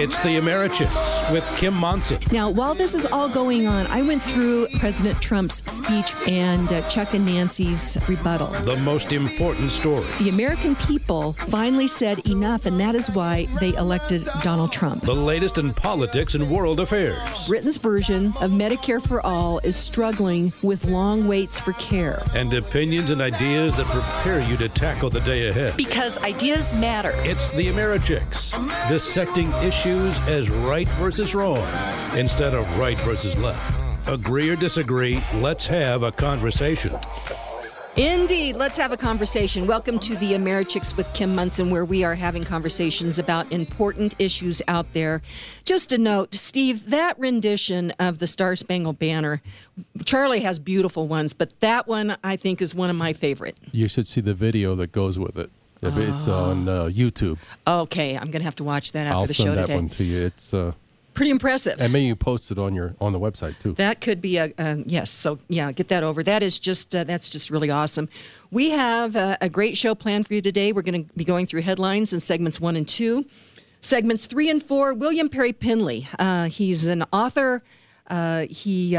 It's the Americhicks with Kim Monson. Now, while this is all going on, I went through President Trump's speech and Chuck and Nancy's rebuttal. The most important story. The American people finally said enough, and that is why they elected Donald Trump. The latest in politics and world affairs. Britain's version of Medicare for All is struggling with long waits for care. And opinions and ideas that prepare you to tackle the day ahead. Because ideas matter. It's the Americhicks, dissecting issues as right versus wrong instead of right versus left. Agree or disagree, let's have a conversation. Indeed. Let's have a conversation. Welcome to the Americhicks with Kim Monson, where we are having conversations about important issues out there. Just a note, Steve, that rendition of the Star Spangled Banner, Charlie has beautiful ones, but that one I think is one of my favorite. You should see the video that goes with it. It's on YouTube. Okay, I'm going to have to watch that after the show today. I'll send that one to you. It's pretty impressive. And maybe you post it on the website too. That could be yes. So yeah, get that over. That is just that's just really awesome. We have a great show planned for you today. We're going to be going through headlines in segments 1 and 2. Segments 3 and 4. William Perry Pinley. He's an author. He's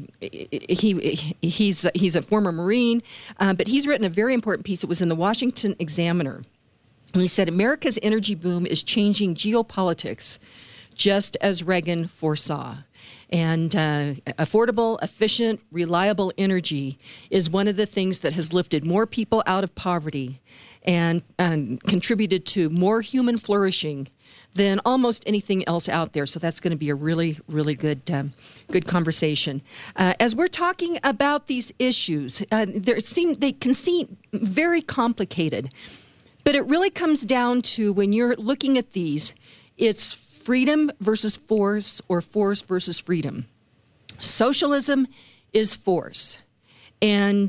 a former Marine, but he's written a very important piece. It was in the Washington Examiner. And he said, America's energy boom is changing geopolitics, just as Reagan foresaw. And affordable, efficient, reliable energy is one of the things that has lifted more people out of poverty and contributed to more human flourishing than almost anything else out there. So that's going to be a really, really good conversation. As we're talking about these issues, they can seem very complicated, but it really comes down to, when you're looking at these, it's freedom versus force, or force versus freedom. Socialism is force. And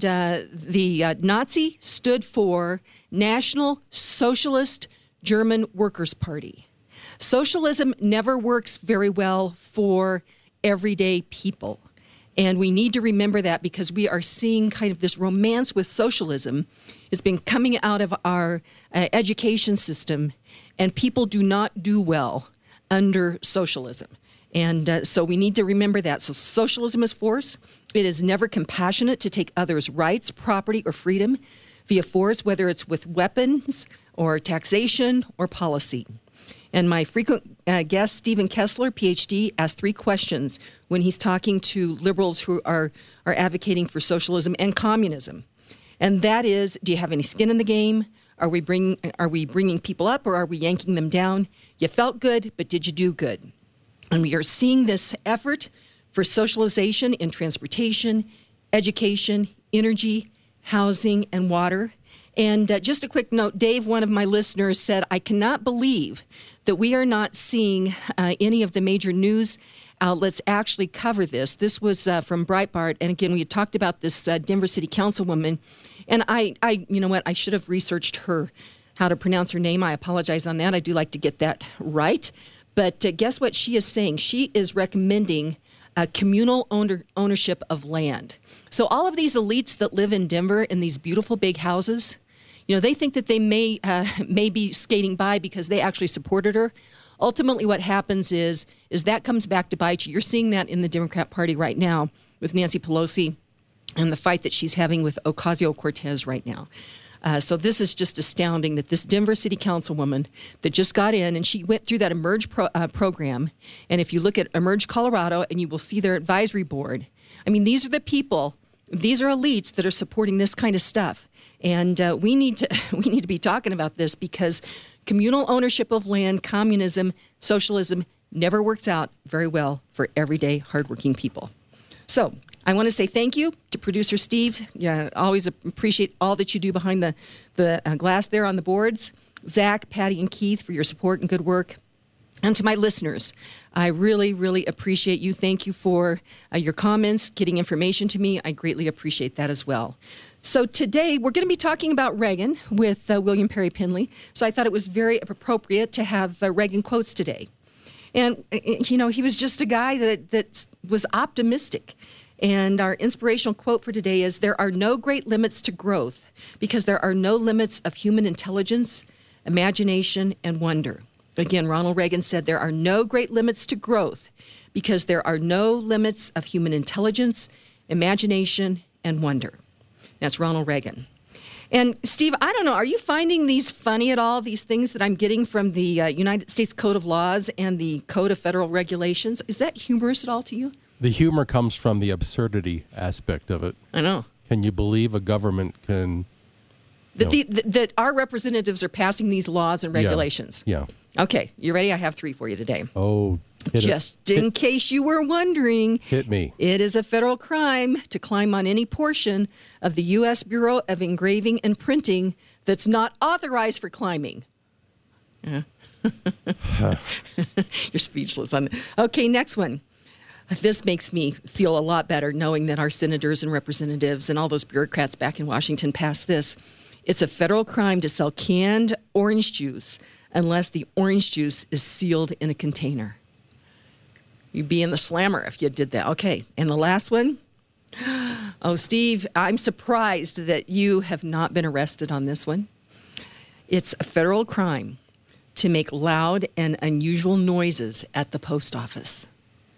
the Nazi stood for National Socialist German Workers' Party. Socialism never works very well for everyday people. And we need to remember that, because we are seeing kind of this romance with socialism. It's been coming out of our education system, and people do not do well under socialism. And so we need to remember that. So socialism is force. It is never compassionate to take others' rights, property, or freedom via force, whether it's with weapons or taxation or policy. And my frequent guest, Stephen Kessler, PhD, asked 3 questions when he's talking to liberals who are advocating for socialism and communism. And that is, do you have any skin in the game? Are we bringing people up, or are we yanking them down? You felt good, but did you do good? And we are seeing this effort for socialization in transportation, education, energy, housing, and water. And just a quick note, Dave, one of my listeners, said, I cannot believe that we are not seeing any of the major news outlets actually cover this. This was from Breitbart. And again, we had talked about this Denver City Councilwoman. And I you know what, I should have researched how to pronounce her name. I apologize on that. I do like to get that right. But guess what she is saying? She is recommending communal ownership of land. So all of these elites that live in Denver in these beautiful big houses, they think that they may be skating by because they actually supported her. Ultimately, what happens is that comes back to bite you. You're seeing that in the Democrat Party right now with Nancy Pelosi and the fight that she's having with Ocasio-Cortez right now. So this is just astounding that this Denver City Councilwoman that just got in, and she went through that Emerge program. And if you look at Emerge Colorado, and you will see their advisory board, I mean, these are the people, these are elites that are supporting this kind of stuff. And we need to be talking about this, because communal ownership of land, communism, socialism never works out very well for everyday hardworking people. So I want to say thank you to producer Steve. Yeah, always appreciate all that you do behind the glass there on the boards. Zach, Patty, and Keith for your support and good work. And to my listeners, I really, really appreciate you. Thank you for your comments, getting information to me. I greatly appreciate that as well. So today we're going to be talking about Reagan with William Perry Pinley. So I thought it was very appropriate to have Reagan quotes today. And, he was just a guy that was optimistic. And our inspirational quote for today is, there are no great limits to growth because there are no limits of human intelligence, imagination, and wonder. Again, Ronald Reagan said there are no great limits to growth because there are no limits of human intelligence, imagination, and wonder. That's Ronald Reagan. And Steve, I don't know, are you finding these funny at all, these things that I'm getting from the United States Code of Laws and the Code of Federal Regulations? Is that humorous at all to you? The humor comes from the absurdity aspect of it. I know. Can you believe a government can... That our representatives are passing these laws and regulations? Yeah. Okay, you ready? I have 3 for you today. Oh, Just in case you were wondering, hit me. It is a federal crime to climb on any portion of the U.S. Bureau of Engraving and Printing that's not authorized for climbing. Yeah. You're speechless on that. Okay, next one. This makes me feel a lot better knowing that our senators and representatives and all those bureaucrats back in Washington passed this. It's a federal crime to sell canned orange juice unless the orange juice is sealed in a container. You'd be in the slammer if you did that. Okay, and the last one. Oh, Steve, I'm surprised that you have not been arrested on this one. It's a federal crime to make loud and unusual noises at the post office.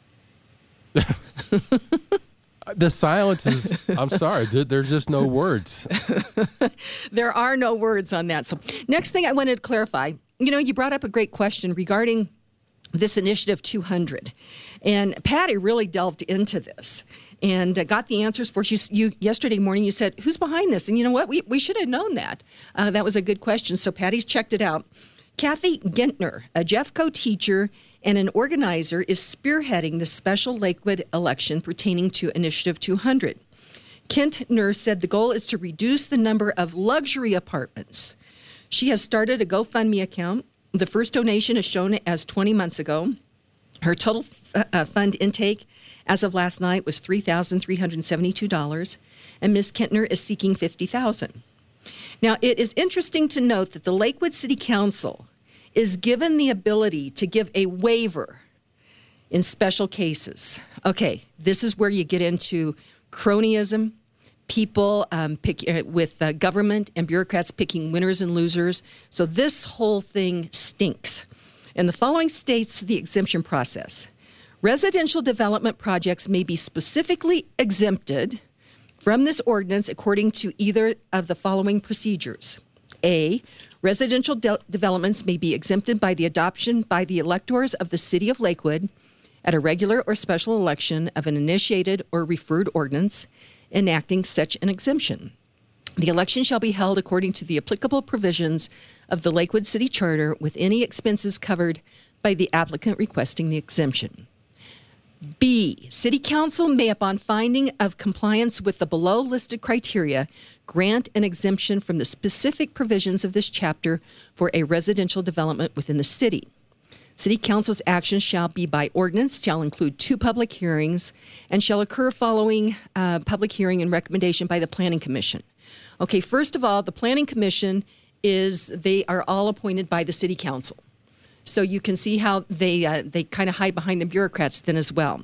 The silence is, I'm sorry, there's just no words. There are no words on that. So next thing I wanted to clarify, you brought up a great question regarding this Initiative 200. And Patty really delved into this and got the answers for you. Yesterday morning, you said, who's behind this? And you know what? We should have known that. That was a good question. So Patty's checked it out. Kathy Gentner, a Jeffco teacher and an organizer, is spearheading the special Lakewood election pertaining to Initiative 200. Gentner said the goal is to reduce the number of luxury apartments. She has started a GoFundMe account. The first donation is shown as 20 months ago. Her total fund intake as of last night was $3,372, and Ms. Gentner is seeking $50,000. Now, it is interesting to note that the Lakewood City Council is given the ability to give a waiver in special cases. Okay, this is where you get into cronyism, people with government and bureaucrats picking winners and losers. So this whole thing stinks. And the following states the exemption process. Residential development projects may be specifically exempted from this ordinance according to either of the following procedures. A, residential developments may be exempted by the adoption by the electors of the City of Lakewood at a regular or special election of an initiated or referred ordinance enacting such an exemption. The election shall be held according to the applicable provisions of the Lakewood City Charter with any expenses covered by the applicant requesting the exemption. B, City Council may, upon finding of compliance with the below listed criteria, grant an exemption from the specific provisions of this chapter for a residential development within the city. City Council's actions shall be by ordinance, shall include 2 public hearings, and shall occur following public hearing and recommendation by the Planning Commission. Okay, first of all, the Planning Commission they are all appointed by the City Council. So you can see how they kind of hide behind the bureaucrats then as well.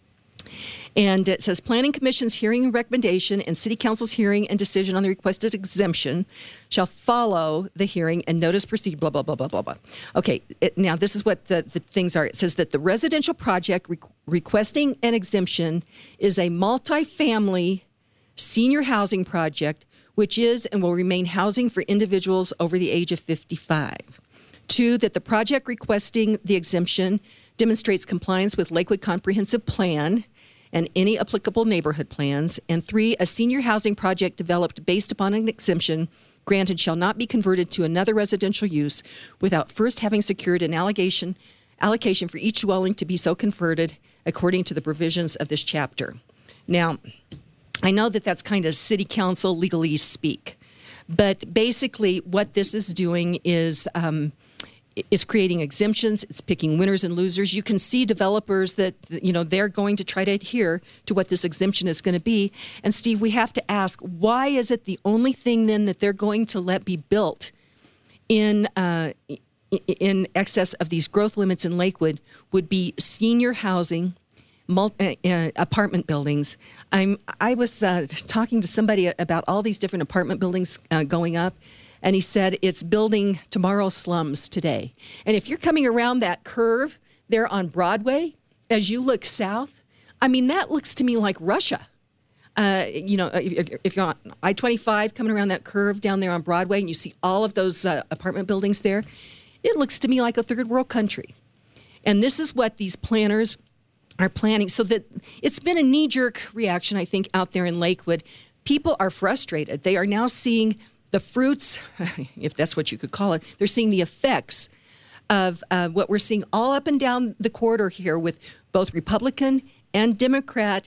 And it says Planning Commission's hearing and recommendation and City Council's hearing and decision on the requested exemption shall follow the hearing and notice proceed, blah, blah, blah, blah, blah, blah. Okay, now this is what the things are. It says that the residential project requesting an exemption is a multifamily senior housing project, which is and will remain housing for individuals over the age of 55. 2, that the project requesting the exemption demonstrates compliance with Lakewood Comprehensive Plan and any applicable neighborhood plans. And 3, a senior housing project developed based upon an exemption granted shall not be converted to another residential use without first having secured an allocation for each dwelling to be so converted according to the provisions of this chapter. Now, I know that that's kind of City Council legalese speak, but basically what this is doing is creating exemptions. It's picking winners and losers. You can see developers that, they're going to try to adhere to what this exemption is going to be. And Steve, we have to ask, why is it the only thing then that they're going to let be built in excess of these growth limits in Lakewood would be senior housing, apartment buildings? I was talking to somebody about all these different apartment buildings going up. And he said it's building tomorrow's slums today. And if you're coming around that curve there on Broadway, as you look south, I mean, that looks to me like Russia. If you're on I-25 coming around that curve down there on Broadway and you see all of those apartment buildings there, it looks to me like a third world country. And this is what these planners are planning. So that it's been a knee-jerk reaction, I think, out there in Lakewood. People are frustrated. They are now seeing the fruits, if that's what you could call it. They're seeing the effects of what we're seeing all up and down the corridor here with both Republican and Democrat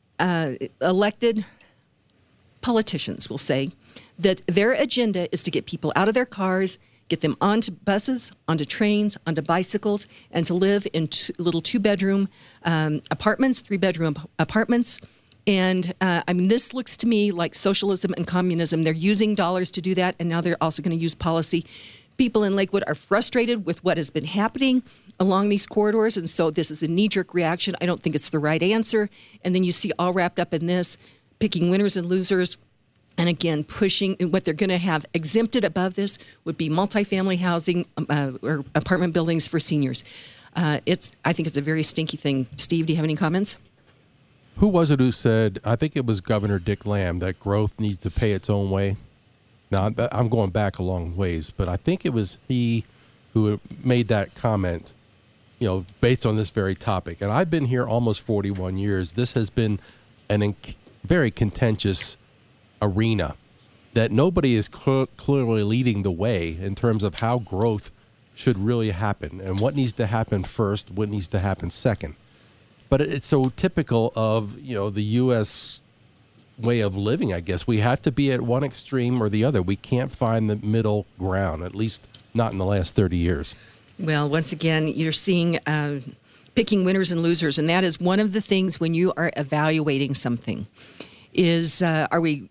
elected politicians, we'll say, that their agenda is to get people out of their cars, get them onto buses, onto trains, onto bicycles, and to live in little two-bedroom apartments, three-bedroom apartments. And this looks to me like socialism and communism. They're using dollars to do that, and now they're also going to use policy. People in Lakewood are frustrated with what has been happening along these corridors, and so this is a knee-jerk reaction. I don't think it's the right answer. And then you see all wrapped up in this, picking winners and losers, and again, pushing what they're going to have exempted above this would be multifamily housing or apartment buildings for seniors. I think it's a very stinky thing. Steve, do you have any comments? Who was it who said, I think it was Governor Dick Lamb, that growth needs to pay its own way? Now, I'm going back a long ways, but I think it was he who made that comment, based on this very topic. And I've been here almost 41 years. This has been a very contentious arena that nobody is clearly leading the way in terms of how growth should really happen and what needs to happen first, what needs to happen second. But it's so typical of, the U.S. way of living, I guess. We have to be at one extreme or the other. We can't find the middle ground, at least not in the last 30 years. Well, once again, you're seeing picking winners and losers, and that is one of the things when you are evaluating something is are we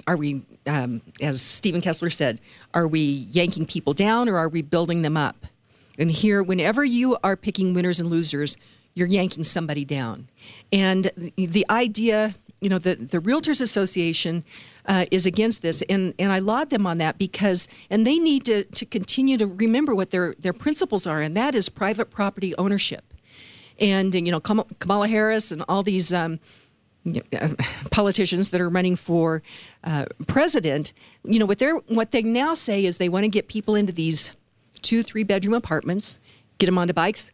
as Stephen Kessler said, are we yanking people down or are we building them up? And here, whenever you are picking winners and losers, you're yanking somebody down. And the idea, the Realtors Association is against this, and I laud them on that because they need to continue to remember what their principles are, and that is private property ownership. And Kamala Harris and all these politicians that are running for president, what they now say is they want to get people into these 2-3 bedroom apartments, get them onto bikes,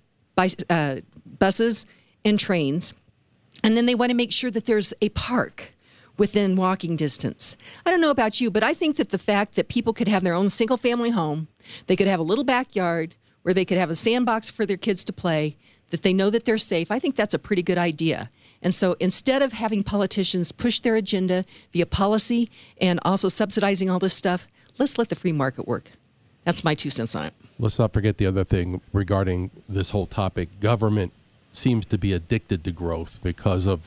buses, and trains. And then they want to make sure that there's a park within walking distance. I don't know about you, but I think that the fact that people could have their own single-family home, they could have a little backyard where they could have a sandbox for their kids to play, that they know that they're safe, I think that's a pretty good idea. And so instead of having politicians push their agenda via policy and also subsidizing all this stuff, let's let the free market work. That's my 2 cents on it. Let's not forget the other thing regarding this whole topic. Government seems to be addicted to growth because of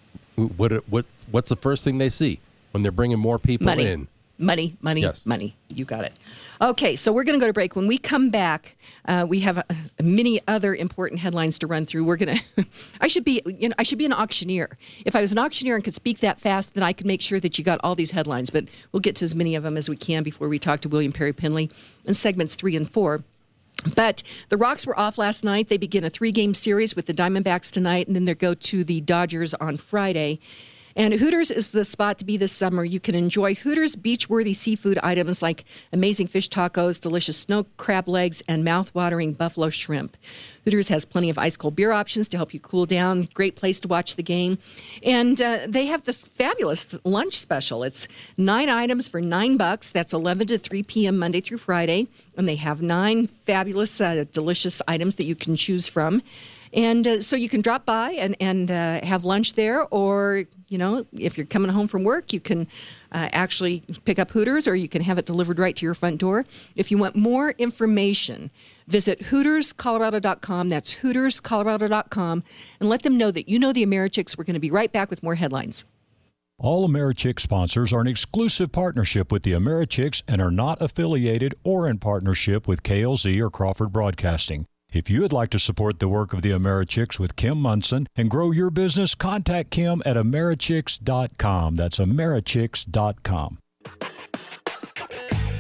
what's the first thing they see when they're bringing more people in? Money, yes. Money. You got it. Okay, so we're going to go to break. When we come back, we have many other important headlines to run through. We're going to. I should be an auctioneer. If I was an auctioneer and could speak that fast, then I could make sure that you got all these headlines. But we'll get to as many of them as we can before we talk to William Perry Penley in segments 3 and 4. But the Rocks were off last night. They begin a 3-game series with the Diamondbacks tonight, and then they go to the Dodgers on Friday. And Hooters is the spot to be this summer. You can enjoy Hooters beach-worthy seafood items like amazing fish tacos, delicious snow crab legs, and mouth-watering buffalo shrimp. Hooters has plenty of ice-cold beer options to help you cool down. Great place to watch the game. And they have this fabulous lunch special. It's 9 items for $9. That's 11 to 3 p.m. Monday through Friday. And they have 9 fabulous, delicious items that you can choose from. And so you can drop by and have lunch there, or, if you're coming home from work, you can actually pick up Hooters, or you can have it delivered right to your front door. If you want more information, visit HootersColorado.com. That's HootersColorado.com, and let them know that you know the Americhicks. We're going to be right back with more headlines. All Americhick sponsors are an exclusive partnership with the Americhicks and are not affiliated or in partnership with KLZ or Crawford Broadcasting. If you would like to support the work of the Americhicks with Kim Munson and grow your business, contact Kim at Americhicks.com. That's Americhicks.com. So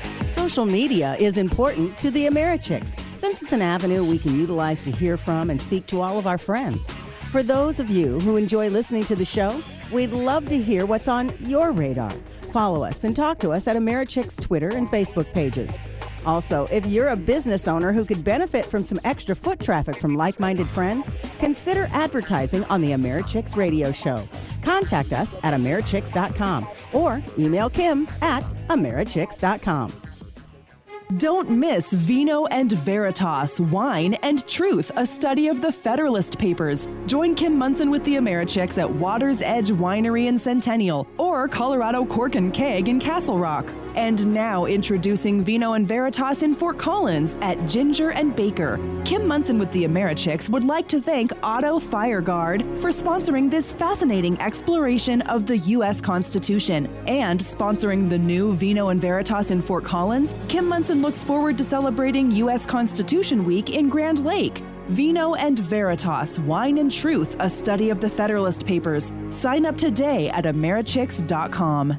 Social media is important to the AmeriChicks since it's an avenue we can utilize to hear from and speak to all of our friends. For those of you who enjoy listening to the show, we'd love to hear what's on your radar. Follow us and talk to us at AmeriChicks Twitter and Facebook pages. Also, if you're a business owner who could benefit from some extra foot traffic from like-minded friends, consider advertising on the AmeriChicks radio show. Contact us at AmeriChicks.com or email Kim at AmeriChicks.com. Don't miss Vino and Veritas, Wine and Truth, a study of the Federalist Papers. Join Kim Munson with the AmeriChicks at Water's Edge Winery in Centennial or Colorado Cork and Keg in Castle Rock. And now introducing Vino and Veritas in Fort Collins at Ginger and Baker. Kim Munson with the AmeriChicks would like to thank Auto Fire Guard for sponsoring this fascinating exploration of the U.S. Constitution. And sponsoring the new Vino and Veritas in Fort Collins, Kim Munson looks forward to celebrating U.S. Constitution Week in Grand Lake. Vino and Veritas, Wine and Truth, a study of the Federalist Papers. Sign up today at AmeriChicks.com.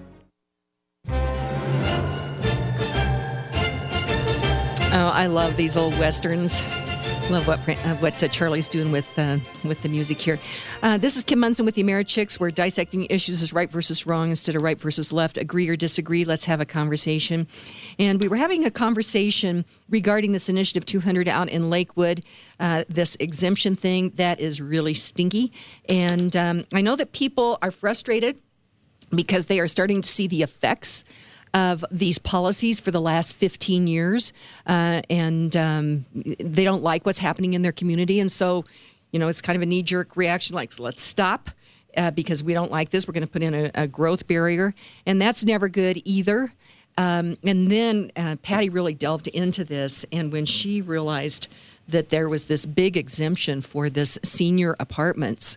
Oh, I love these old westerns. Love what Charlie's doing with the music here. This is Kim Munson with the AmeriChicks. We're dissecting issues as right versus wrong instead of right versus left. Agree or disagree? Let's have a conversation. And we were having a conversation regarding this Initiative 200 out in Lakewood, this exemption thing that is really stinky. And I know that people are frustrated because they are starting to see the effects of these policies for the last 15 years, and they don't like what's happening in their community. And so, it's kind of a knee-jerk reaction, like, let's stop because we don't like this. We're going to put in a growth barrier, and that's never good either. And then Patty really delved into this, and when she realized that there was this big exemption for this senior apartments,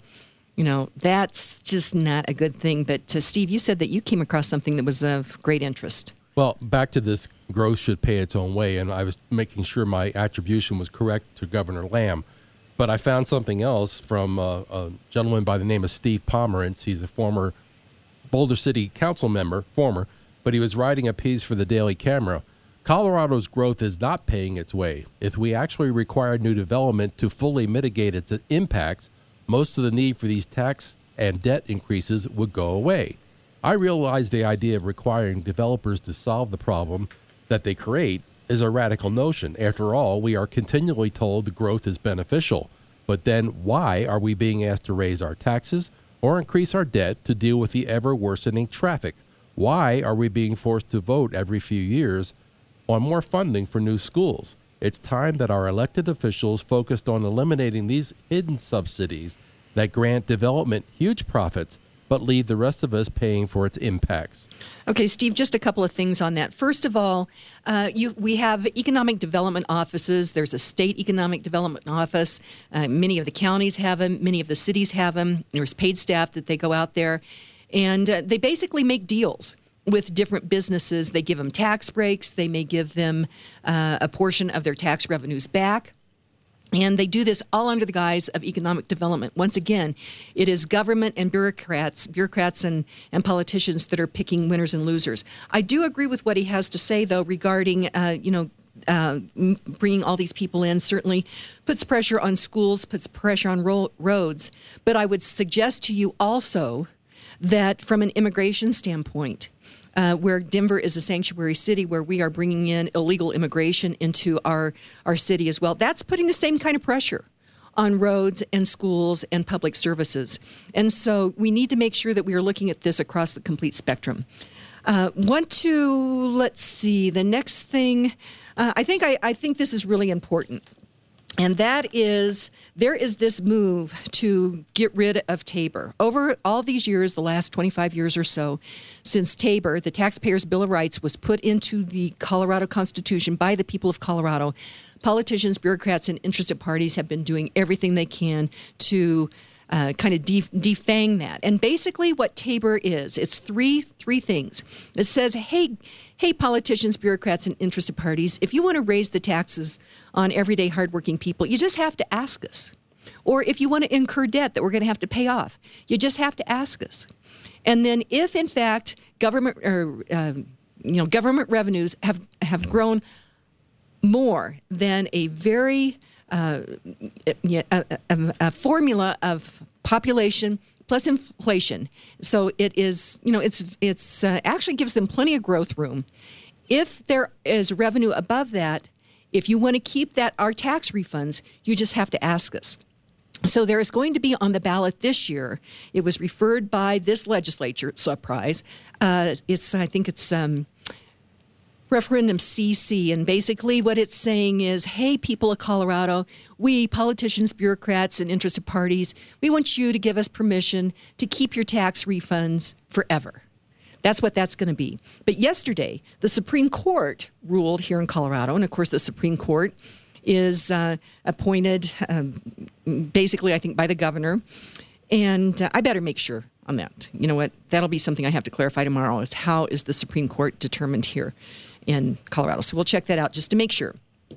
that's just not a good thing. But Steve, you said that you came across something that was of great interest. Well, back to this growth should pay its own way, and I was making sure my attribution was correct to Governor Lamb. But I found something else from a gentleman by the name of Steve Pomerantz. He's a former Boulder City Council member, but he was writing a piece for the Daily Camera. Colorado's growth is not paying its way. If we actually required new development to fully mitigate its impacts, most of the need for these tax and debt increases would go away. I realize the idea of requiring developers to solve the problem that they create is a radical notion. After all, we are continually told the growth is beneficial. But then why are we being asked to raise our taxes or increase our debt to deal with the ever-worsening traffic? Why are we being forced to vote every few years on more funding for new schools? It's time that our elected officials focused on eliminating these hidden subsidies that grant development huge profits, but leave the rest of us paying for its impacts. Okay, Steve, just a couple of things on that. First of all, we have economic development offices. There's a state economic development office. Many of the counties have them. Many of the cities have them. There's paid staff that they go out there, and they basically make deals with different businesses. They give them tax breaks. They may give them a portion of their tax revenues back. And they do this all under the guise of economic development. Once again, it is government and bureaucrats and politicians that are picking winners and losers. I do agree with what he has to say, though, regarding, bringing all these people in certainly puts pressure on schools, puts pressure on roads. But I would suggest to you also that from an immigration standpoint, where Denver is a sanctuary city where we are bringing in illegal immigration into our city as well, that's putting the same kind of pressure on roads and schools and public services. And so we need to make sure that we are looking at this across the complete spectrum. Let's see, the next thing, I think this is really important. And that is, there is this move to get rid of Tabor. Over all these years, the last 25 years or so, since Tabor, the Taxpayers' Bill of Rights, was put into the Colorado Constitution by the people of Colorado, politicians, bureaucrats, and interested parties have been doing everything they can to kind of defang that. And basically what Tabor is, it's three things. It says, hey, politicians, bureaucrats, and interested parties, if you want to raise the taxes on everyday hardworking people, you just have to ask us. Or if you want to incur debt that we're going to have to pay off, you just have to ask us. And then if, in fact, government or government revenues have grown more than a very a formula of population plus inflation. So it is, it's actually gives them plenty of growth room. If there is revenue above that, if you want to keep our tax refunds, you just have to ask us. So there is going to be on the ballot this year. It was referred by this legislature. Surprise! I think it's referendum CC, and basically what it's saying is, hey, people of Colorado, we politicians, bureaucrats, and interested parties, we want you to give us permission to keep your tax refunds forever. That's what that's going to be. But yesterday, the Supreme Court ruled here in Colorado, and of course the Supreme Court is appointed basically, I think, by the governor. And I better make sure on that. You know what? That'll be something I have to clarify tomorrow, is how is the Supreme Court determined here in Colorado. So we'll check that out just to make sure.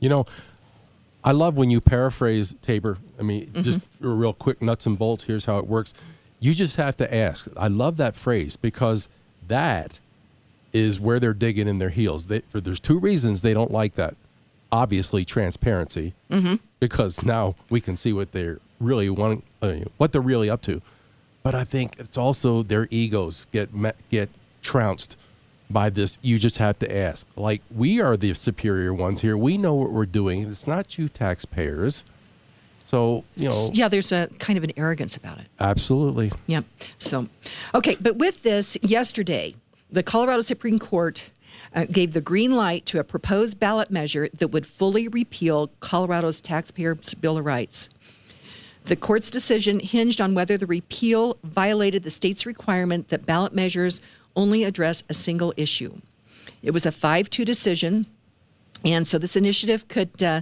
I love when you paraphrase, Tabor. I mean, just real quick nuts and bolts. Here's how it works. You just have to ask. I love that phrase because that is where they're digging in their heels. There's two reasons they don't like that. Obviously, transparency, because now we can see what they're really wanting, what they're really up to. But I think it's also their egos get trounced by this. You just have to ask. Like, we are the superior ones here. We know what we're doing. It's not you taxpayers. So, Yeah, there's a kind of an arrogance about it. Absolutely. Yeah. So, okay. But with this, yesterday, the Colorado Supreme Court gave the green light to a proposed ballot measure that would fully repeal Colorado's Taxpayers' Bill of Rights. The court's decision hinged on whether the repeal violated the state's requirement that ballot measures only address a single issue. It was a 5-2 decision. And so this initiative could, the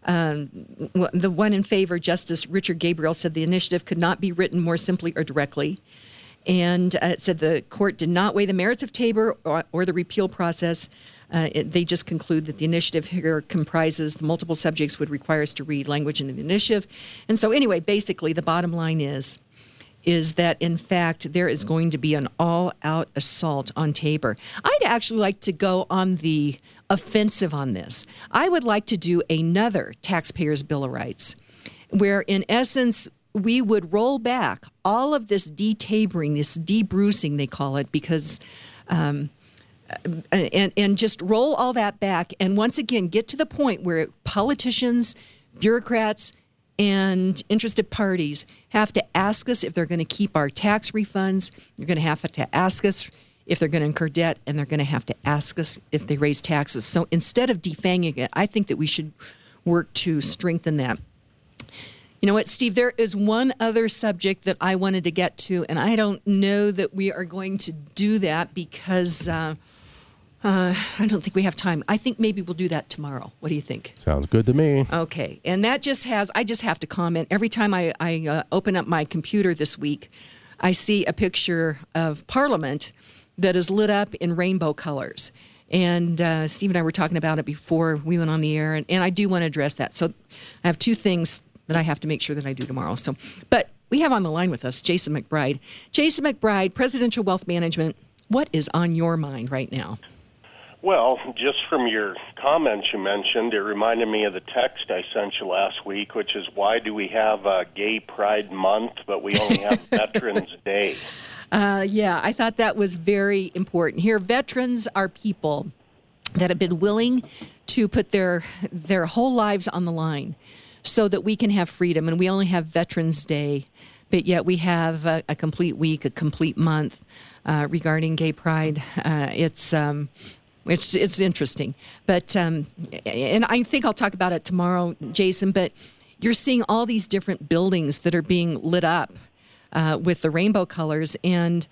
one in favor, Justice Richard Gabriel, said the initiative could not be written more simply or directly. And it said the court did not weigh the merits of Tabor or the repeal process. They just conclude that the initiative here comprises the multiple subjects would require us to read language into the initiative. And so anyway, basically the bottom line is that, in fact, there is going to be an all-out assault on Tabor. I'd actually like to go on the offensive on this. I would like to do another Taxpayers' Bill of Rights, where, in essence, we would roll back all of this de-taboring, this de-bruising, they call it, because and just roll all that back and once again get to the point where politicians, bureaucrats, and interested parties have to ask us if they're going to keep our tax refunds. They're going to have to ask us if they're going to incur debt, and they're going to have to ask us if they raise taxes. So instead of defanging it, I think that we should work to strengthen that. You know what, Steve, there is one other subject that I wanted to get to, and I don't know that we are going to do that because I don't think we have time. I think maybe we'll do that tomorrow. What do you think? Sounds good to me. Okay. And that I just have to comment. Every time I open up my computer this week, I see a picture of Parliament that is lit up in rainbow colors. And Steve and I were talking about it before we went on the air, and I do want to address that. So I have two things that I have to make sure that I do tomorrow. But we have on the line with us Jason McBride. Jason McBride, Presidential Wealth Management. What is on your mind right now? Well, just from your comments you mentioned, it reminded me of the text I sent you last week, which is, why do we have a Gay Pride Month, but we only have Veterans Day? Yeah, I thought that was very important. Here, veterans are people that have been willing to put their whole lives on the line so that we can have freedom. And we only have Veterans Day, but yet we have a complete week, a complete month regarding gay pride. It's interesting. But and I think I'll talk about it tomorrow, Jason, but you're seeing all these different buildings that are being lit up with the rainbow colors. And,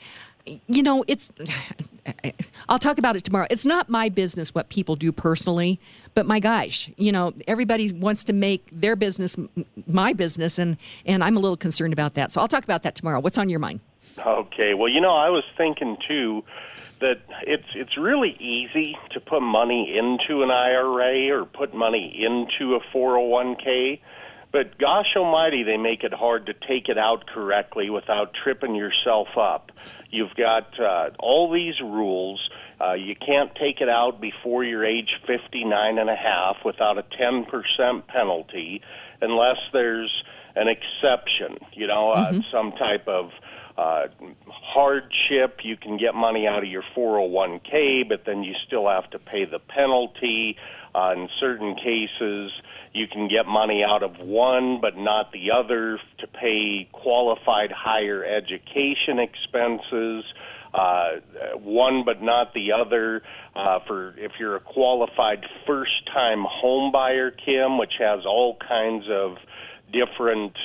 I'll talk about it tomorrow. It's not my business what people do personally, but my gosh, everybody wants to make their business my business, and I'm a little concerned about that. So I'll talk about that tomorrow. What's on your mind? Okay. Well, I was thinking, too, that it's really easy to put money into an IRA or put money into a 401k, but gosh almighty, they make it hard to take it out correctly without tripping yourself up. You've got all these rules. You can't take it out before you're age 59 and a half without a 10% penalty unless there's an exception, some type of hardship. You can get money out of your 401k, but then you still have to pay the penalty. In certain cases, you can get money out of one but not the other to pay qualified higher education expenses. One but not the other for if you're a qualified first-time home buyer, Kim, which has all kinds of different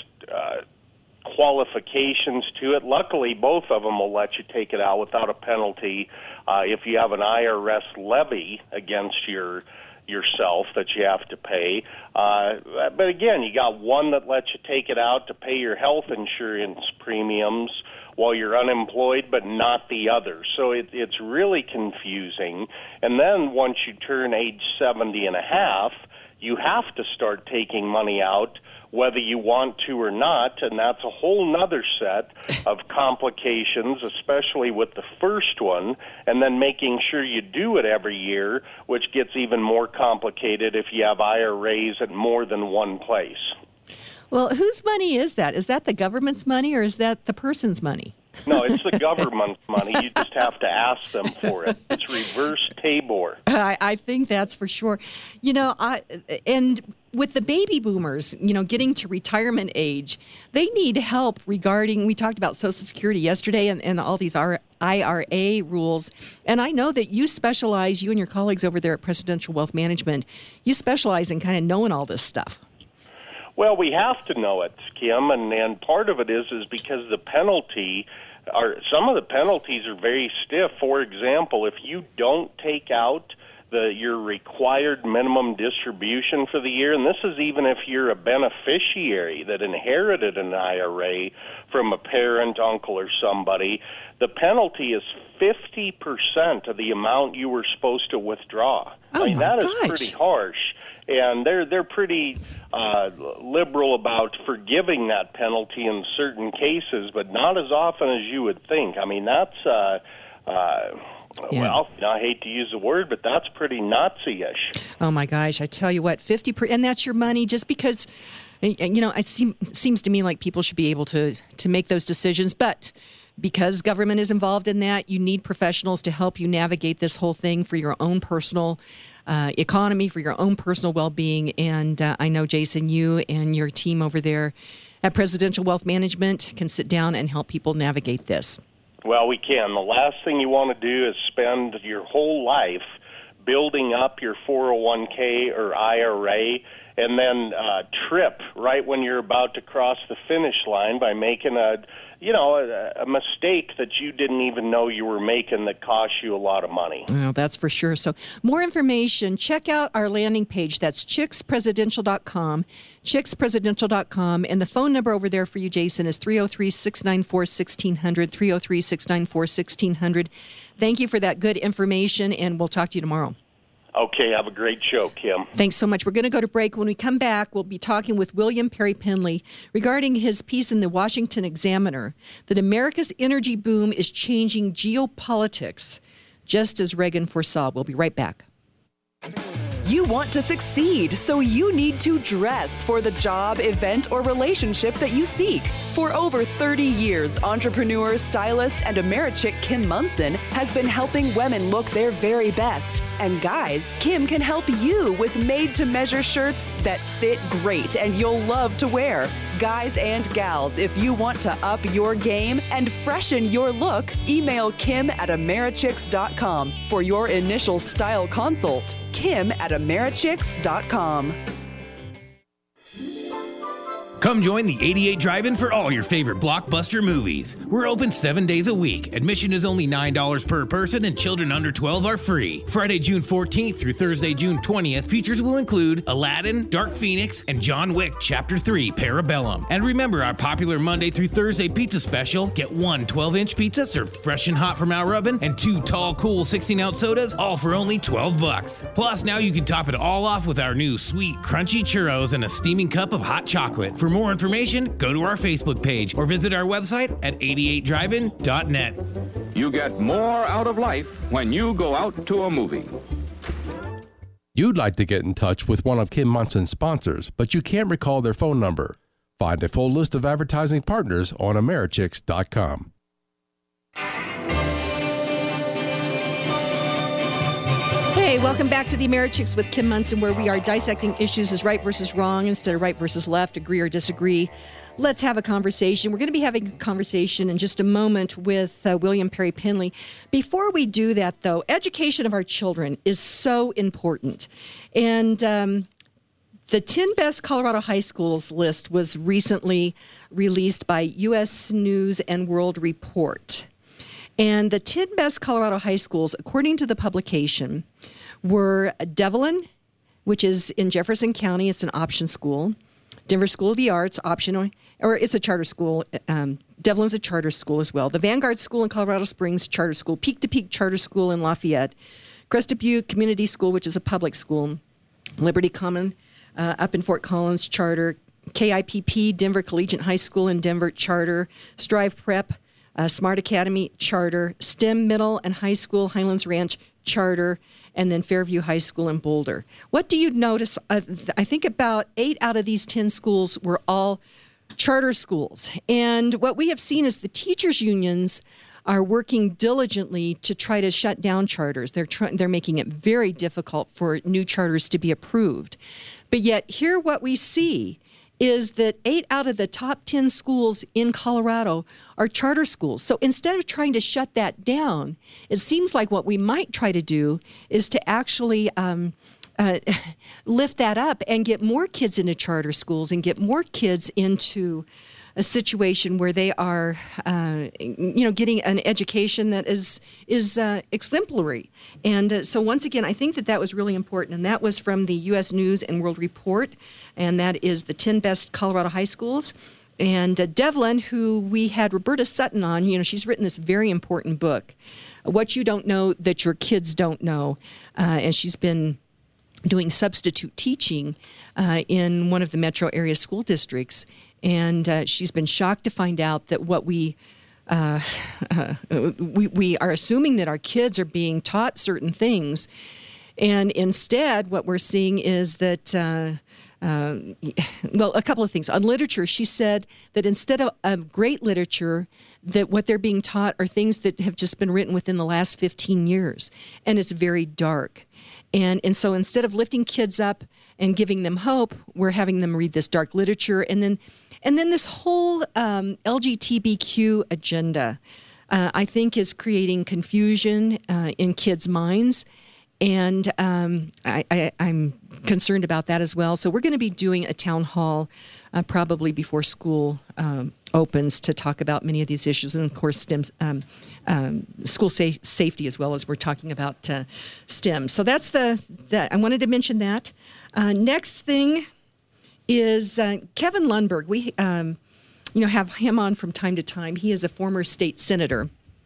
qualifications to it. Luckily, both of them will let you take it out without a penalty if you have an IRS levy against yourself that you have to pay. But again, you got one that lets you take it out to pay your health insurance premiums while you're unemployed, but not the other. So it's really confusing. And then once you turn age 70 and a half, you have to start taking money out whether you want to or not, and that's a whole nother set of complications, especially with the first one, and then making sure you do it every year, which gets even more complicated if you have IRAs at more than one place. Well, whose money is that? Is that the government's money or is that the person's money? No, it's the government's money. You just have to ask them for it. It's reverse Tabor. I think that's for sure. And with the baby boomers, getting to retirement age, they need help regarding, we talked about Social Security yesterday and all these IRA rules. And I know that you specialize, you and your colleagues over there at Presidential Wealth Management, you specialize in kind of knowing all this stuff. Well, we have to know it, Kim, and part of it is because the penalty, some of the penalties are very stiff. For example, if you don't take out your required minimum distribution for the year, and this is even if you're a beneficiary that inherited an IRA from a parent, uncle, or somebody, the penalty is 50% of the amount you were supposed to withdraw. That is pretty harsh. And they're pretty liberal about forgiving that penalty in certain cases, but not as often as you would think. That's, well, I hate to use the word, but that's pretty Nazi-ish. Oh, my gosh. I tell you what, 50%, and that's your money just because, it seems to me like people should be able to make those decisions. But because government is involved in that, you need professionals to help you navigate this whole thing for your own personal economy, for your own personal well-being. And I know, Jason, you and your team over there at Presidential Wealth Management can sit down and help people navigate this. Well, we can. The last thing you want to do is spend your whole life building up your 401k or IRA and then trip right when you're about to cross the finish line by making a mistake that you didn't even know you were making that cost you a lot of money. Well, that's for sure. So more information, check out our landing page. That's chickspresidential.com, chickspresidential.com. And the phone number over there for you, Jason, is 303-694-1600, 303-694-1600. Thank you for that good information, and we'll talk to you tomorrow. Okay, have a great show, Kim. Thanks so much. We're going to go to break. When we come back, we'll be talking with William Perry Penley regarding his piece in the Washington Examiner that America's energy boom is changing geopolitics, just as Reagan foresaw. We'll be right back. You want to succeed, so you need to dress for the job, event, or relationship that you seek. For over 30 years, entrepreneur, stylist, and Americhick Kim Munson has been helping women look their very best. And guys, Kim can help you with made-to-measure shirts that fit great and you'll love to wear. Guys and gals, if you want to up your game and freshen your look, email kim@americhicks.com for your initial style consult. kim@americhicks.com. Come join the 88 Drive-In for all your favorite blockbuster movies. We're open 7 days a week. Admission is only $9 per person and children under 12 are free. Friday, June 14th through Thursday, June 20th, features will include Aladdin, Dark Phoenix, and John Wick Chapter 3, Parabellum. And remember our popular Monday through Thursday pizza special. Get one 12-inch pizza served fresh and hot from our oven and two tall, cool 16-ounce sodas, all for only $12. Plus, now you can top it all off with our new sweet, crunchy churros and a steaming cup of hot chocolate. For more information, go to our Facebook page or visit our website at 88drivein.net. You get more out of life when you go out to a movie. You'd like to get in touch with one of Kim Munson's sponsors, but you can't recall their phone number. Find a full list of advertising partners on Americhicks.com. Hey, welcome back to the Americhicks with Kim Munson, where we are dissecting issues as right versus wrong instead of right versus left, agree or disagree. Let's have a conversation. We're going to be having a conversation in just a moment with William Perry Penley. Before we do that, though, education of our children is so important. And the 10 best Colorado high schools list was recently released by U.S. News and World Report. And the 10 best Colorado high schools, according to the publication, were Devlin, which is in Jefferson County. It's an option school. Denver School of the Arts, optional, or it's a charter school. Devlin's a charter school as well. The Vanguard School in Colorado Springs, charter school. Peak to Peak Charter School in Lafayette. Crested Butte Community School, which is a public school. Liberty Common up in Fort Collins, charter. KIPP, Denver Collegiate High School in Denver, charter. Strive Prep, Smart Academy, charter. STEM Middle and High School, Highlands Ranch, charter. And then Fairview High School in Boulder. What do you notice? I think about 8 out of these 10 schools were all charter schools. And what we have seen is the teachers' unions are working diligently to try to shut down charters. They're making it very difficult for new charters to be approved. But yet here what we see is that 8 out of the top 10 schools in Colorado are charter schools. So instead of trying to shut that down, it seems like what we might try to do is to actually lift that up and get more kids into charter schools and get more kids into a situation where they are, getting an education that is exemplary. And so once again, I think that was really important. And that was from the U.S. News and World Report. And that is the 10 best Colorado high schools. And Devlin, who we had Roberta Sutton on, she's written this very important book, What You Don't Know That Your Kids Don't Know. And she's been doing substitute teaching in one of the metro area school districts. And she's been shocked to find out that what we are assuming that our kids are being taught certain things. And instead, what we're seeing is that, a couple of things. On literature, she said that instead of great literature, that what they're being taught are things that have just been written within the last 15 years. And it's very dark. And so instead of lifting kids up and giving them hope, we're having them read this dark literature. And then this whole LGBTQ agenda, I think, is creating confusion in kids' minds. And I'm concerned about that as well. So we're going to be doing a town hall probably before school opens to talk about many of these issues. And, of course, STEM, school safety as well as we're talking about STEM. So that's I wanted to mention that. Next thing is Kevin Lundberg. We have him on from time to time. He is a former state senator.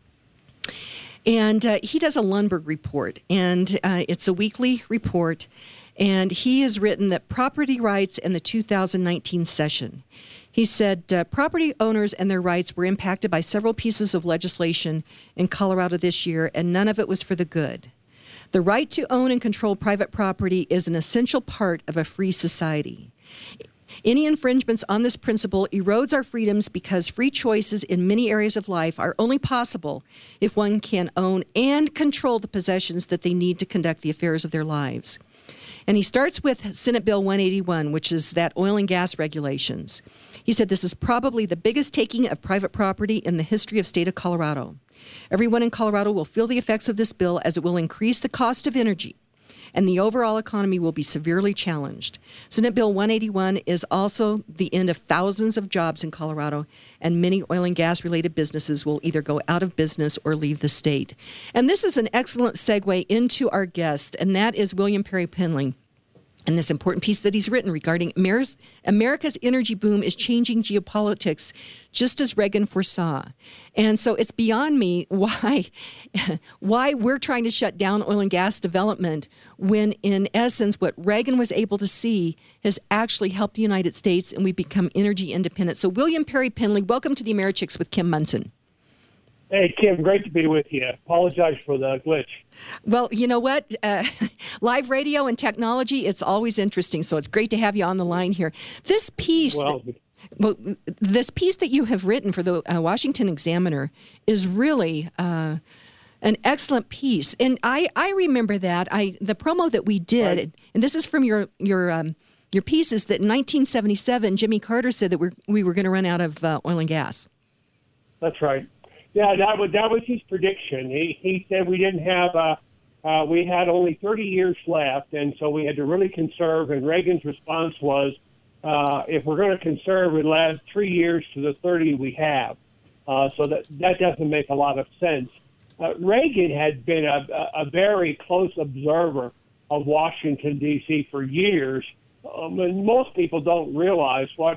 And he does a Lundberg report, and it's a weekly report. And he has written that property rights in the 2019 session. He said property owners and their rights were impacted by several pieces of legislation in Colorado this year, and none of it was for the good. The right to own and control private property is an essential part of a free society. Any infringements on this principle erodes our freedoms because free choices in many areas of life are only possible if one can own and control the possessions that they need to conduct the affairs of their lives. And he starts with Senate Bill 181, which is that oil and gas regulations. He said this is probably the biggest taking of private property in the history of state of Colorado. Everyone in Colorado will feel the effects of this bill as it will increase the cost of energy, and the overall economy will be severely challenged. Senate Bill 181 is also the end of thousands of jobs in Colorado, and many oil and gas-related businesses will either go out of business or leave the state. And this is an excellent segue into our guest, and that is William Perry Penley. And this important piece that he's written regarding America's energy boom is changing geopolitics, just as Reagan foresaw. And so it's beyond me why we're trying to shut down oil and gas development when, in essence, what Reagan was able to see has actually helped the United States, and we've become energy independent. So William Perry Penley, welcome to the Americhicks with Kim Munson. Hey, Kim, great to be with you. Apologize for the glitch. Well, you know what? Live radio and technology, it's always interesting. So it's great to have you on the line here. This piece, this piece that you have written for the Washington Examiner is really an excellent piece. And I remember that. The promo that we did, right. And this is from your piece, is that in 1977, Jimmy Carter said that we were going to run out of oil and gas. That's right. Yeah, that was his prediction. He said we didn't have we had only 30 years left, and so we had to really conserve. And Reagan's response was, if we're going to conserve, it'll add 3 years to the 30 we have. So that doesn't make a lot of sense. Reagan had been a very close observer of Washington, D.C. for years. And most people don't realize what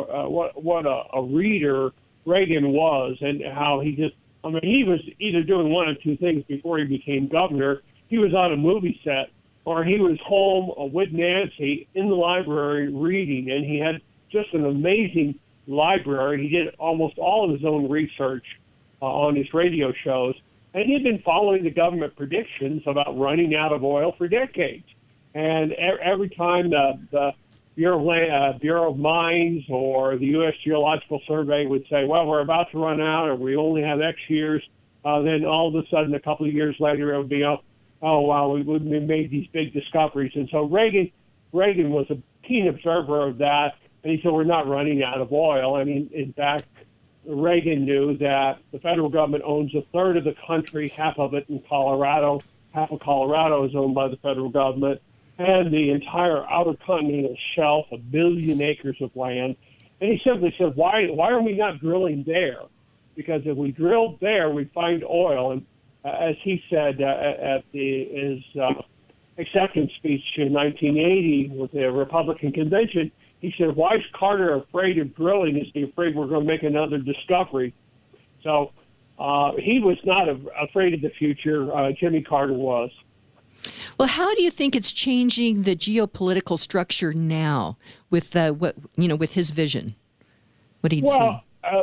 a reader Reagan was, and how he was either doing one of two things before he became governor. He was on a movie set, or he was home with Nancy in the library reading, and he had just an amazing library. He did almost all of his own research on his radio shows, and he had been following the government predictions about running out of oil for decades. And every time the Bureau of Mines or the U.S. Geological Survey would say, well, we're about to run out, or we only have X years, then all of a sudden, a couple of years later, it would be, oh, wow, we made these big discoveries. And so Reagan was a keen observer of that, and he said, we're not running out of oil. I mean, in fact, Reagan knew that the federal government owns a third of the country, half of it in Colorado. Half of Colorado is owned by the federal government, and the entire outer continental shelf, 1 billion acres of land. And he simply said, why are we not drilling there? Because if we drilled there, we'd find oil. And as he said at his acceptance speech in 1980 with the Republican convention, he said, why is Carter afraid of drilling? Is he afraid we're going to make another discovery? So he was not afraid of the future. Jimmy Carter was. Well, how do you think it's changing the geopolitical structure now with with his vision? What he'd see?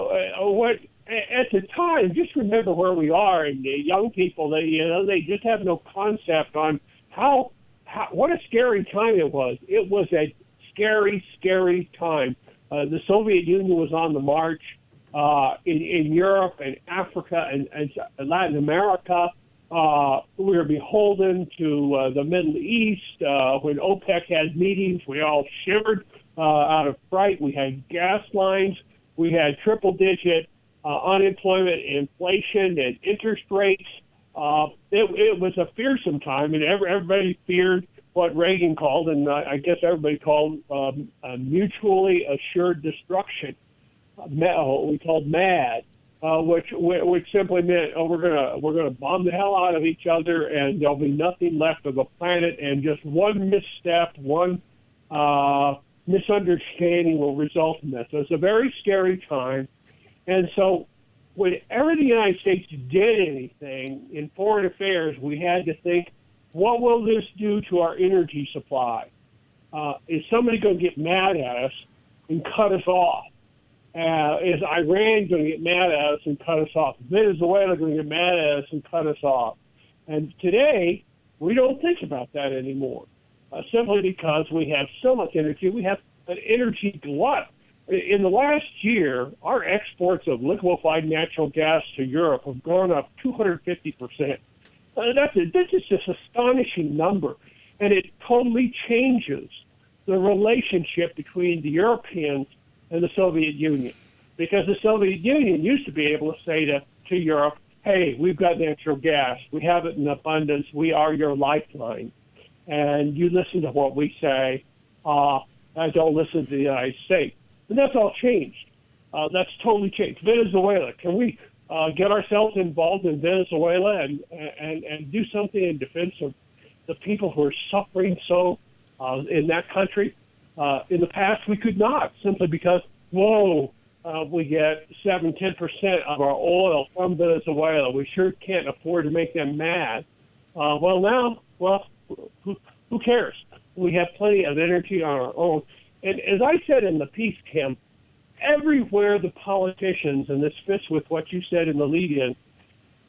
At the time, just remember where we are, and the young people, they just have no concept on what a scary time it was. It was a scary, scary time. The Soviet Union was on the march in Europe and Africa and Latin America. We were beholden to the Middle East. When OPEC had meetings, we all shivered out of fright. We had gas lines. We had triple-digit unemployment, inflation, and interest rates. It was a fearsome time, and everybody feared what Reagan called, and I guess everybody called, mutually assured destruction. We called MAD. Which simply meant, we're gonna bomb the hell out of each other, and there'll be nothing left of the planet, and just one misstep, one misunderstanding will result in this. So it's a very scary time, and so whenever the United States did anything in foreign affairs, we had to think, what will this do to our energy supply? Is somebody going to get mad at us and cut us off? Is Iran going to get mad at us and cut us off? Venezuela going to get mad at us and cut us off? And today, we don't think about that anymore, simply because we have so much energy. We have an energy glut. In the last year, our exports of liquefied natural gas to Europe have gone up 250%. That's just an astonishing number, and it totally changes the relationship between the Europeans and the Soviet Union, because the Soviet Union used to be able to say to Europe, hey, we've got natural gas. We have it in abundance. We are your lifeline. And you listen to what we say. I don't listen to the United States. And that's all changed. That's totally changed. Venezuela, can we get ourselves involved in Venezuela and do something in defense of the people who are suffering so in that country? In the past, we could not, simply because, we get 7-10% of our oil from Venezuela. We sure can't afford to make them mad. Now, who cares? We have plenty of energy on our own. And as I said in the piece, Kim, everywhere the politicians, and this fits with what you said in the lead-in,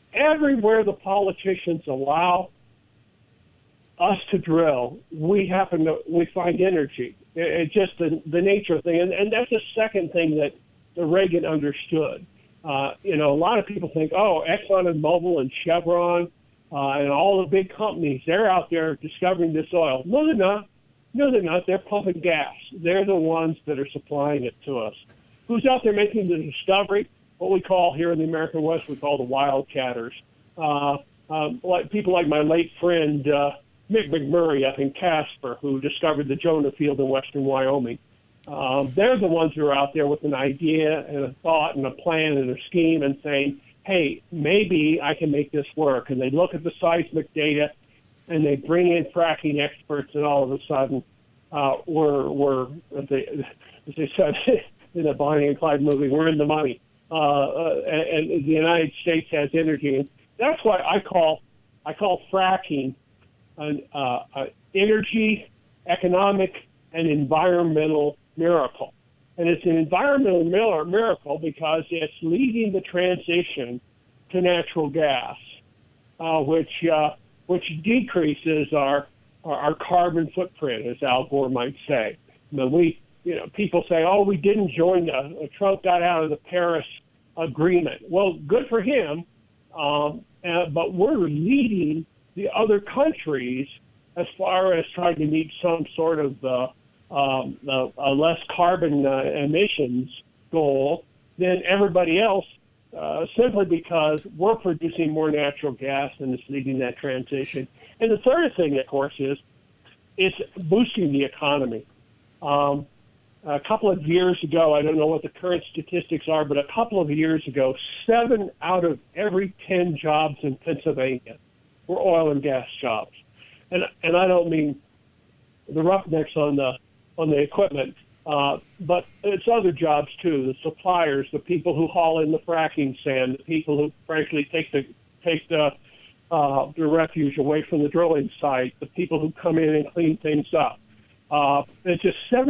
everywhere the politicians allow us to drill, we find energy. It's just the nature of thing. And that's the second thing that Reagan understood. A lot of people think, Exxon and Mobil and Chevron and all the big companies, they're out there discovering this oil. No, they're not. No, they're not. They're pumping gas. They're the ones that are supplying it to us. Who's out there making the discovery? What we call here in the American West, we call the wildcatters. Like people like my late friend Mick McMurray up in Casper, who discovered the Jonah Field in western Wyoming. They're the ones who are out there with an idea and a thought and a plan and a scheme and saying, hey, maybe I can make this work. And they look at the seismic data and they bring in fracking experts, and all of a sudden we're as they said in the Bonnie and Clyde movie, we're in the money. And the United States has energy. And that's why I call fracking an energy, economic, and environmental miracle. And it's an environmental miracle because it's leading the transition to natural gas, which decreases our carbon footprint, as Al Gore might say. People say, we didn't join Trump got out of the Paris Agreement. Well, good for him, but we're leading the other countries as far as trying to meet some sort of a less carbon emissions goal than everybody else, simply because we're producing more natural gas and it's leading that transition. And the third thing, of course, is it's boosting the economy. A couple of years ago, I don't know what the current statistics are, but a couple of years ago, 7 out of every 10 jobs in Pennsylvania were oil and gas jobs. And I don't mean the roughnecks on the equipment, but it's other jobs too. The suppliers, the people who haul in the fracking sand, the people who frankly take the refuge away from the drilling site, the people who come in and clean things up. It's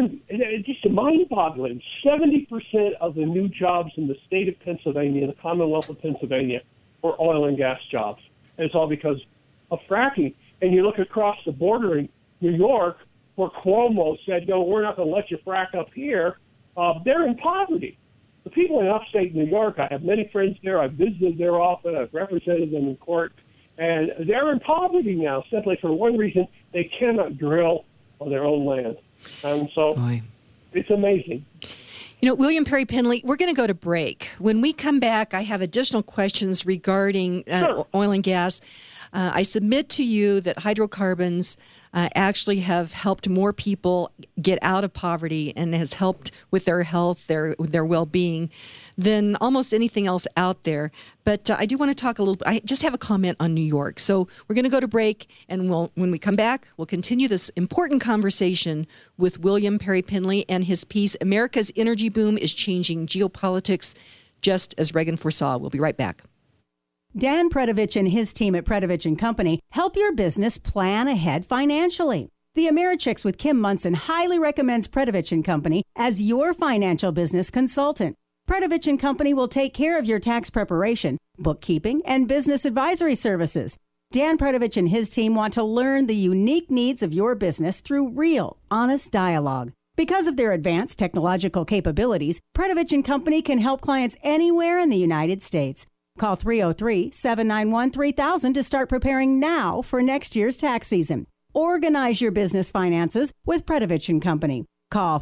just mind-boggling. 70% of the new jobs in the state of Pennsylvania, the Commonwealth of Pennsylvania, were oil and gas jobs. And it's all because of fracking. And you look across the border in New York, where Cuomo said, no, we're not going to let you frack up here. They're in poverty. The people in upstate New York, I have many friends there. I've visited there often. I've represented them in court. And they're in poverty now simply for one reason: they cannot drill on their own land. And so It's amazing. William Perry Penley, we're going to go to break. When we come back, I have additional questions regarding oil and gas. I submit to you that hydrocarbons actually have helped more people get out of poverty and has helped with their health, their well-being, than almost anything else out there. But I do want to talk a little bit. I just have a comment on New York. So we're going to go to break, and when we come back, we'll continue this important conversation with William Perry Penley and his piece, America's Energy Boom is Changing Geopolitics, Just as Reagan Foresaw. We'll be right back. Dan Predovich and his team at Predovich & Company help your business plan ahead financially. The Americhicks with Kim Munson highly recommends Predovich & Company as your financial business consultant. Predovich & Company will take care of your tax preparation, bookkeeping, and business advisory services. Dan Predovich and his team want to learn the unique needs of your business through real, honest dialogue. Because of their advanced technological capabilities, Predovich & Company can help clients anywhere in the United States. Call 303-791-3000 to start preparing now for next year's tax season. Organize your business finances with Predovich & Company. Call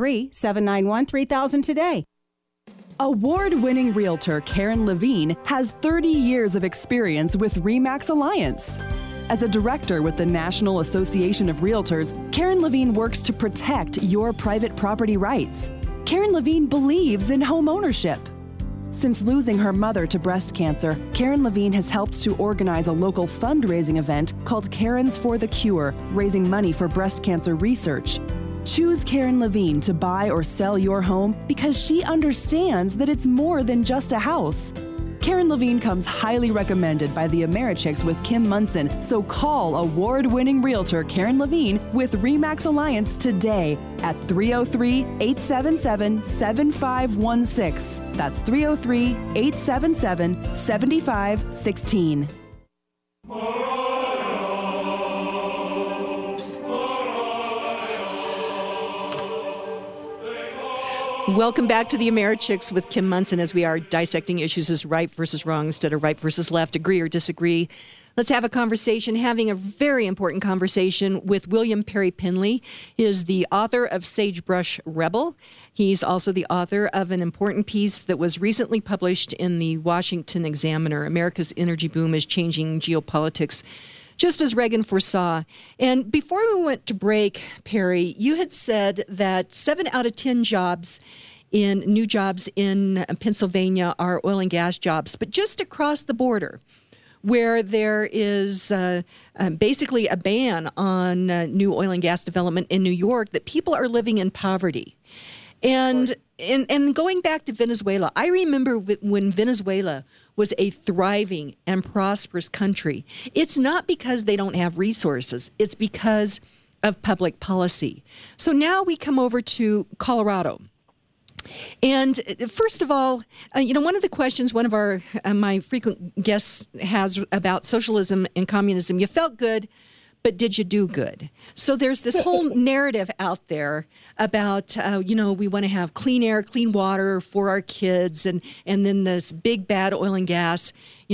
303-791-3000 today. Award-winning realtor Karen Levine has 30 years of experience with RE/MAX Alliance. As a director with the National Association of Realtors, Karen Levine works to protect your private property rights. Karen Levine believes in home ownership. Since losing her mother to breast cancer, Karen Levine has helped to organize a local fundraising event called Karens for the Cure, raising money for breast cancer research. Choose Karen Levine to buy or sell your home because she understands that it's more than just a house. Karen Levine comes highly recommended by the Americhicks with Kim Munson, so call award-winning realtor Karen Levine with RE/MAX Alliance today at 303-877-7516. That's 303-877-7516. Welcome back to the Americhicks with Kim Munson, as we are dissecting issues as right versus wrong instead of right versus left, agree or disagree. Let's have a conversation, having a very important conversation with William Perry Pinley. He is the author of Sagebrush Rebel. He's also the author of an important piece that was recently published in the Washington Examiner, America's Energy Boom is Changing Geopolitics, just as Reagan foresaw. And before we went to break, Perry, you had said that 7 out of 10 new jobs in Pennsylvania are oil and gas jobs. But just across the border, where there is basically a ban on new oil and gas development in New York, that people are living in poverty. And going back to Venezuela, I remember when Venezuela was a thriving and prosperous country. It's not because they don't have resources. It's because of public policy. So now we come over to Colorado. And first of all, one of the questions one of my frequent guests has about socialism and communism, you felt good, but did you do good? So there's this whole narrative out there about, we want to have clean air, clean water for our kids, and then this big bad oil and gas,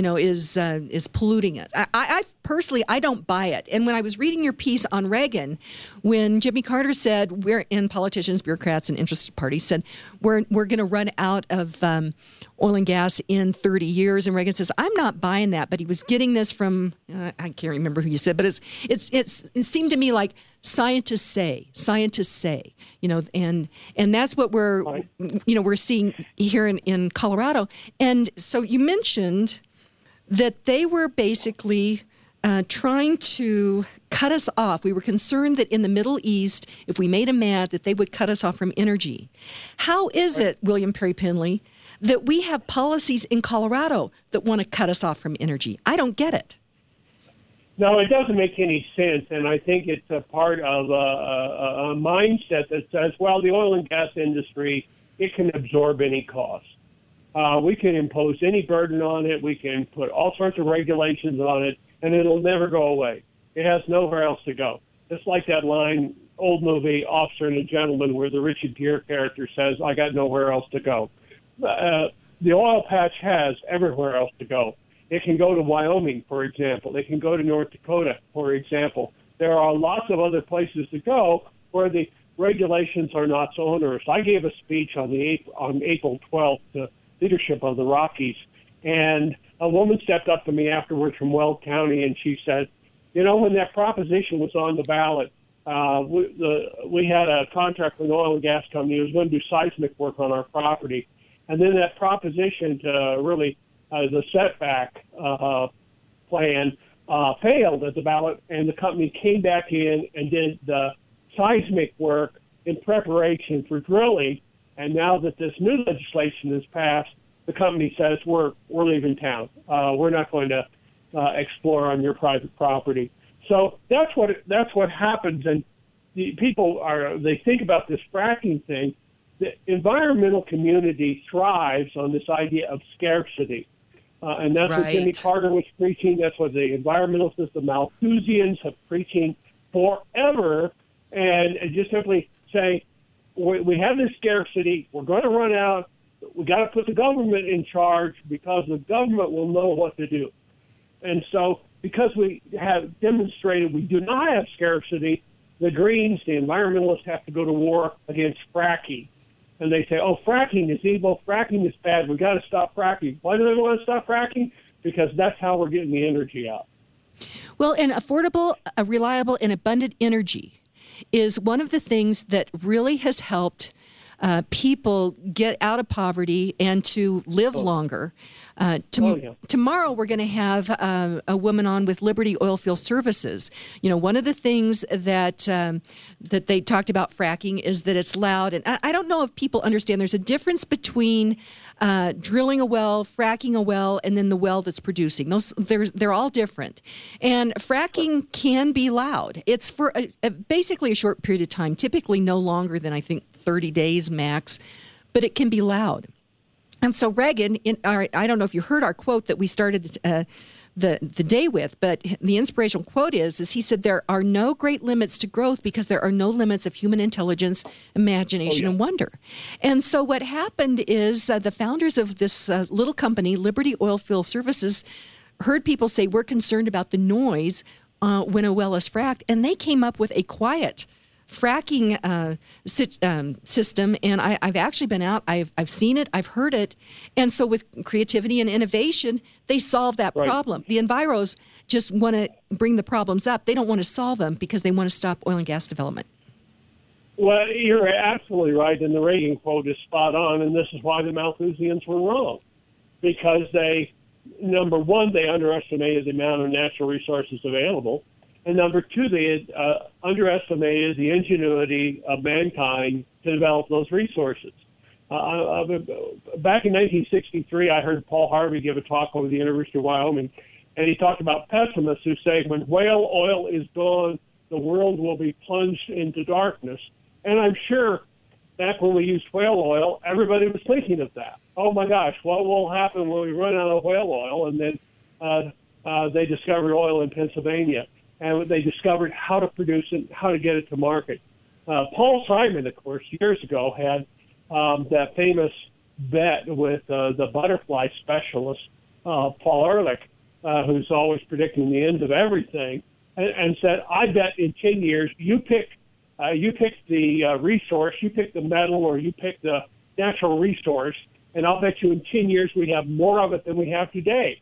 is polluting it. I personally, I don't buy it. And when I was reading your piece on Reagan, when Jimmy Carter said, politicians, bureaucrats, and interested parties said, we're going to run out of oil and gas in 30 years. And Reagan says, I'm not buying that. But he was getting this from, I can't remember who you said, but it seemed to me like scientists say, and that's what we're seeing here in Colorado. And so you mentioned that they were basically trying to cut us off. We were concerned that in the Middle East, if we made them mad, that they would cut us off from energy. How is it, William Perry Pinley, that we have policies in Colorado that want to cut us off from energy? I don't get it. No, it doesn't make any sense, and I think it's a part of a mindset that says, well, the oil and gas industry, it can absorb any cost. We can impose any burden on it. We can put all sorts of regulations on it, and it'll never go away. It has nowhere else to go. It's like that line, old movie, Officer and a Gentleman, where the Richard Gere character says, I got nowhere else to go. The oil patch has everywhere else to go. It can go to Wyoming, for example. It can go to North Dakota, for example. There are lots of other places to go where the regulations are not so onerous. I gave a speech on April 12th to leadership of the Rockies, and a woman stepped up to me afterwards from Weld County, and she said, when that proposition was on the ballot, we had a contract with an oil and gas company who was going to do seismic work on our property. And then that proposition to really the setback plan failed at the ballot, and the company came back in and did the seismic work in preparation for drilling. And now that this new legislation is passed, the company says we're leaving town. We're not going to explore on your private property. So that's what happens. And the people they think about this fracking thing. The environmental community thrives on this idea of scarcity. And that's what Jimmy Carter was preaching. That's what the environmentalists, the Malthusians, have preaching forever. And just simply say, we have this scarcity. We're going to run out. We got to put the government in charge because the government will know what to do. And so because we have demonstrated we do not have scarcity, the Greens, the environmentalists, have to go to war against fracking. And they say, fracking is evil, fracking is bad, we got to stop fracking. Why do they want to stop fracking? Because that's how we're getting the energy out. Well, and affordable, reliable, and abundant energy is one of the things that really has helped people get out of poverty and to live longer. Tomorrow we're going to have a woman on with Liberty Oilfield Services. You know, one of the things that that they talked about fracking is that it's loud, and I don't know if people understand. There's a difference between drilling a well, fracking a well, and then the well that's producing. They're all different. And fracking can be loud. It's for basically a short period of time, typically no longer than I think 30 days max, but it can be loud. And so Reagan, I don't know if you heard our quote that we started the day with, but the inspirational quote is he said, "There are no great limits to growth because there are no limits of human intelligence, imagination, and wonder." And so what happened is the founders of this little company, Liberty Oilfield Services, heard people say, "We're concerned about the noise when a well is fracked," and they came up with a quiet fracking system, and I've actually been out. I've seen it. I've heard it. And so with creativity and innovation, they solve that problem. The enviros just want to bring the problems up. They don't want to solve them because they want to stop oil and gas development. Well, you're absolutely right, and the Reagan quote is spot on, and this is why the Malthusians were wrong. Because number one, they underestimated the amount of natural resources available. And number two, they had underestimated the ingenuity of mankind to develop those resources. Back in 1963, I heard Paul Harvey give a talk over the University of Wyoming, and he talked about pessimists who say when whale oil is gone, the world will be plunged into darkness. And I'm sure back when we used whale oil, everybody was thinking of that. Oh, my gosh, what will happen when we run out of whale oil? And then they discovered oil in Pennsylvania. And they discovered how to produce it, how to get it to market. Paul Simon, of course, years ago had that famous bet with the butterfly specialist, Paul Ehrlich, who's always predicting the end of everything, and said, "I bet in 10 years you pick the resource, you pick the metal, or you pick the natural resource, and I'll bet you in 10 years we have more of it than we have today."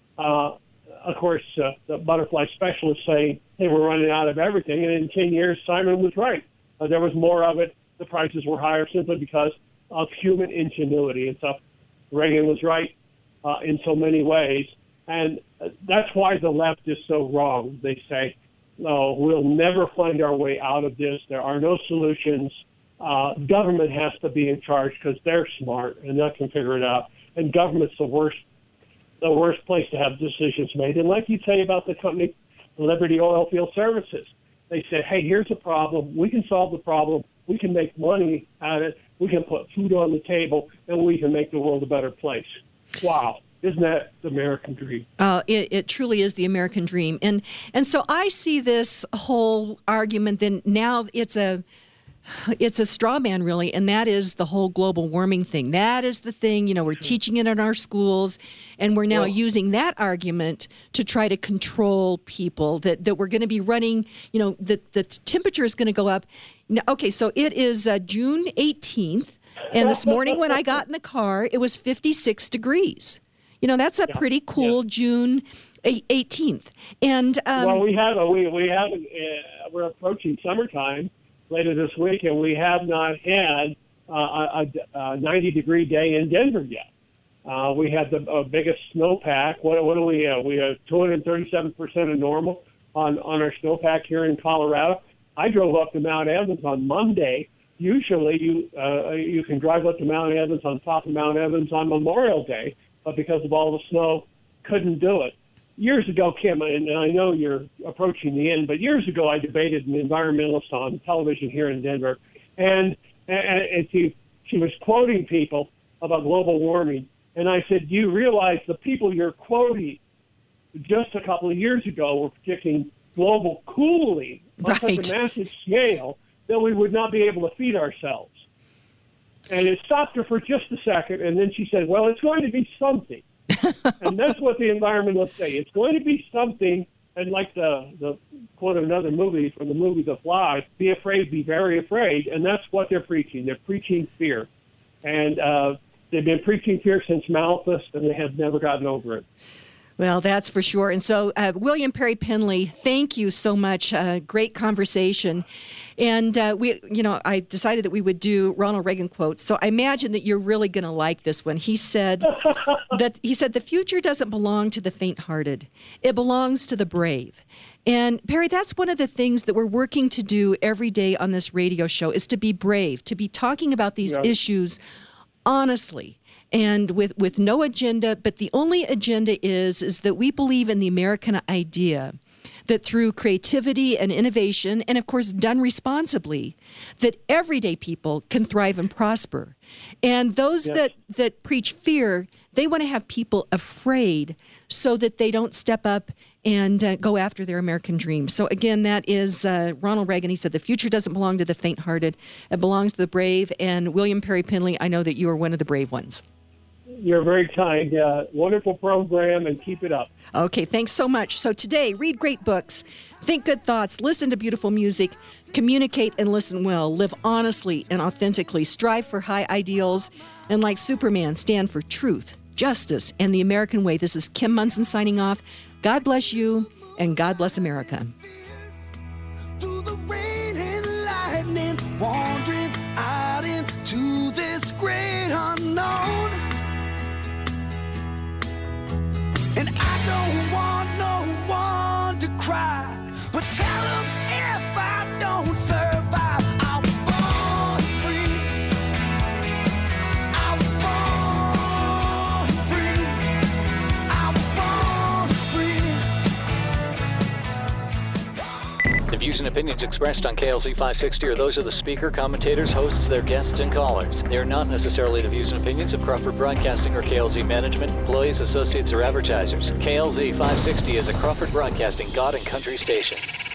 Of course, the butterfly specialists say they were running out of everything, and in 10 years, Simon was right. There was more of it. The prices were higher simply because of human ingenuity. And so Reagan was right in so many ways. And that's why the left is so wrong. They say, "No, we'll never find our way out of this. There are no solutions. Government has to be in charge because they're smart and they can figure it out. And government's the worst place to have decisions made." And like you say about the company, Liberty Oilfield Services, they said, "Hey, here's a problem. We can solve the problem. We can make money at it. We can put food on the table, and we can make the world a better place." Wow. Isn't that the American dream? It truly is the American dream. And so I see this whole argument then now it's a straw man, really, and that is the whole global warming thing. That is the thing, we're teaching it in our schools, and we're now using that argument to try to control people, that we're going to be running, the temperature is going to go up. Now, okay, so it is June 18th, and this morning when I got in the car, it was 56 degrees. That's a pretty cool June 18th. And well, we're approaching summertime later this week, and we have not had a 90-degree day in Denver yet. We had the biggest snowpack. What do we have? We have 237% of normal on our snowpack here in Colorado. I drove up to Mount Evans on Monday. Usually you can drive up to Mount Evans on top of Mount Evans on Memorial Day, but because of all the snow, couldn't do it. Years ago, Kim, and I know you're approaching the end, but years ago I debated an environmentalist on television here in Denver, and she was quoting people about global warming, and I said, "Do you realize the people you're quoting just a couple of years ago were predicting global cooling on such a massive scale that we would not be able to feed ourselves?" And it stopped her for just a second, and then she said, "Well, it's going to be something." And that's what the environmentalists say. It's going to be something, and like the quote another movie from the movie The Fly, "Be afraid, be very afraid," and that's what they're preaching. They're preaching fear. And they've been preaching fear since Malthus, and they have never gotten over it. Well, that's for sure. And so, William Perry Penley, thank you so much. Great conversation. And I decided that we would do Ronald Reagan quotes. So I imagine that you're really going to like this one. He said the future doesn't belong to the faint-hearted. It belongs to the brave. And Perry, that's one of the things that we're working to do every day on this radio show is to be brave, to be talking about these issues honestly. And with no agenda, but the only agenda is that we believe in the American idea, that through creativity and innovation, and of course done responsibly, that everyday people can thrive and prosper. And those that preach fear, they want to have people afraid so that they don't step up and go after their American dream. So again, that is Ronald Reagan. He said, the future doesn't belong to the faint-hearted. It belongs to the brave. And William Perry Penley, I know that you are one of the brave ones. You're very kind. Wonderful program, and keep it up. Okay, thanks so much. So today, read great books, think good thoughts, listen to beautiful music, communicate and listen well, live honestly and authentically, strive for high ideals, and like Superman, stand for truth, justice, and the American way. This is Kim Monson signing off. God bless you, and God bless America. Through the rain and lightning, wandering out into this great unknown. And I don't want no one to cry, but tell them if I don't survive, I was born free. I was born free. I was born free. The views and opinions expressed on KLZ 560 are those of the speaker, commentators, hosts, their guests, and callers. They are not necessarily the views and opinions of Crawford Broadcasting or KLZ management, employees, associates, or advertisers. KLZ 560 is a Crawford Broadcasting God and Country station.